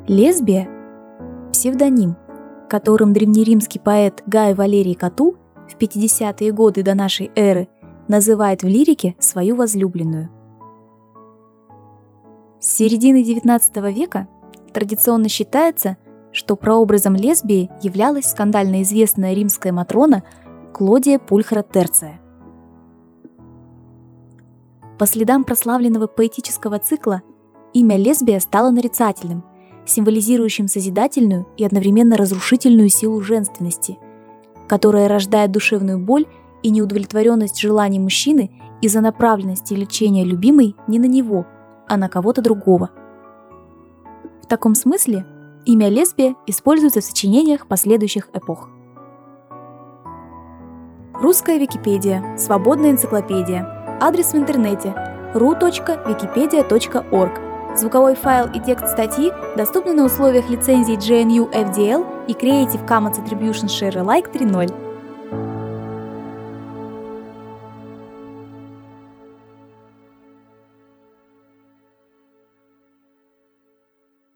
Лесбия – псевдоним, которым древнеримский поэт Гай Валерий Кату в 50-е годы до нашей эры называет в лирике свою возлюбленную. С середины XIX века традиционно считается, что прообразом лесбии являлась скандально известная римская матрона Клодия Пульхра Терция. По следам прославленного поэтического цикла имя лесбия стало нарицательным, символизирующим созидательную и одновременно разрушительную силу женственности, которая рождает душевную боль и неудовлетворенность желаний мужчины из-за направленности лечения любимой не на него, а на кого-то другого. В таком смысле имя лесбия используется в сочинениях последующих эпох. Русская Википедия. Свободная энциклопедия. Адрес в интернете ru.wikipedia.org. Звуковой файл и текст статьи доступны на условиях лицензии GNU FDL и Creative Commons Attribution Share Alike 3.0.